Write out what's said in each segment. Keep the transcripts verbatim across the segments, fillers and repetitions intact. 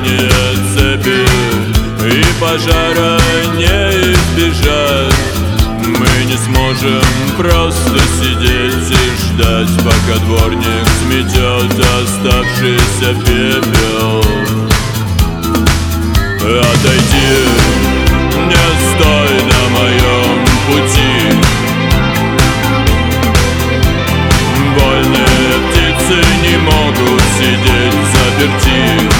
синие цепи, и пожара не избежать. Мы не сможем просто сидеть и ждать, пока дворник сметет оставшийся пепел. Отойди, не стой на моем пути. Вольные птицы не могут сидеть взаперти.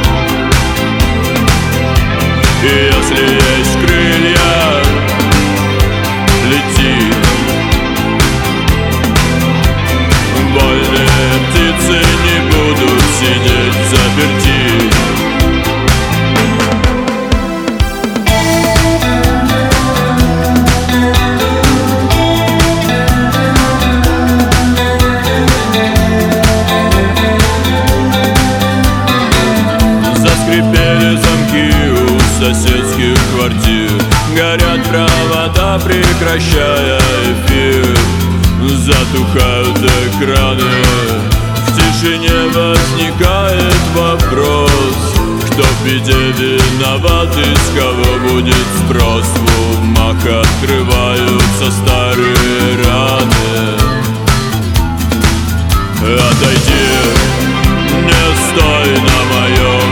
И если есть крылья, лети. Вольные птицы не будут сидеть взаперти. Заскрипели замки у соседских квартир, горят провода, прекращая эфир. Затухают экраны, в тишине возникает вопрос: кто в беде виноват, и с кого будет спрос? В умах открываются старые раны. Отойди, не стой на моем